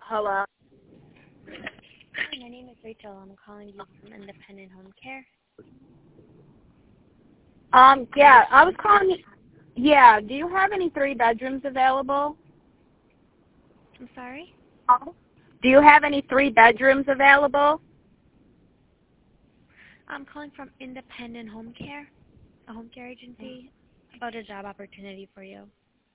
Hello. Hi, my name is Rachel. I'm calling you from Independent Home Care. Yeah, I was calling. Yeah, do you have any 3 bedrooms available? I'm sorry? Do you have any 3 bedrooms available? I'm calling from Independent Home Care, a home care agency, about a job opportunity for you.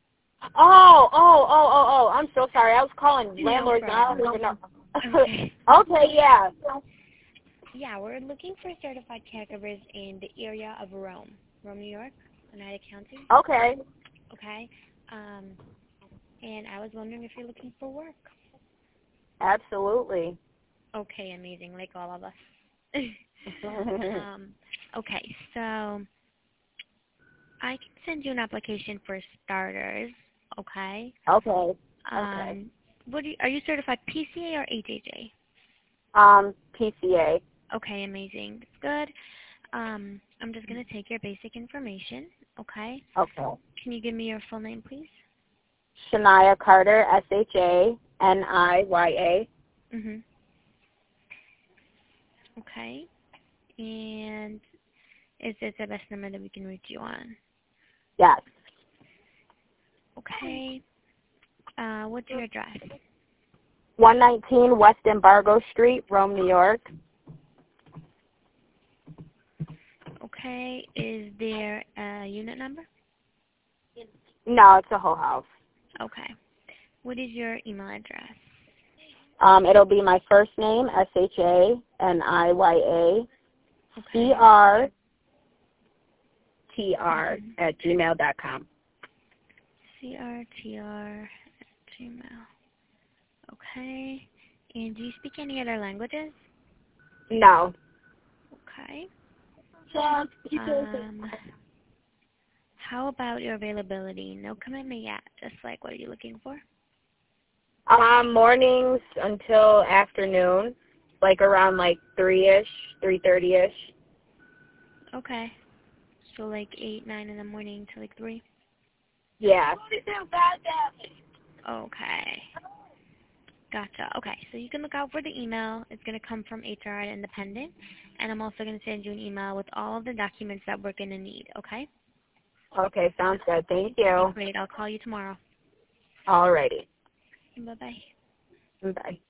I'm so sorry. I was calling No landlords and I problem. don't even know. Okay. Okay, yeah. Yeah, we're looking for certified caregivers in the area of Rome, New York, Oneida County. Okay. Okay. And I was wondering if you're looking for work. Absolutely. Okay, amazing, like all of us. Okay, so I can send you an application for starters. Okay. Okay. Are you certified PCA or HHA? PCA. Okay, amazing. That's good. I'm just gonna take your basic information. Okay. Okay. Can you give me your full name, please? Shania Carter, SHANIYA. Mhm. Okay. And is this the best number that we can reach you on? Yes. Okay. What's your address? 119 West Embargo Street, Rome, New York. Okay. Is there a unit number? No, it's a whole house. Okay. What is your email address? It'll be my first name, SHANIYA, Okay. CRTR @gmail.com. CRTR@gmail. Okay. And do you speak any other languages? No. Okay. How about your availability? No commitment yet. Just like, what are you looking for? Mornings until afternoon, like around 3-ish, 3:30-ish. Okay. So like 8, 9 in the morning to like 3? Yeah. Okay. Gotcha. Okay. So you can look out for the email. It's going to come from HR at Independent. And I'm also going to send you an email with all of the documents that we're going to need. Okay? Okay, sounds good. Thank Okay, you. great. I'll call you tomorrow. Alrighty. Bye-bye. Bye.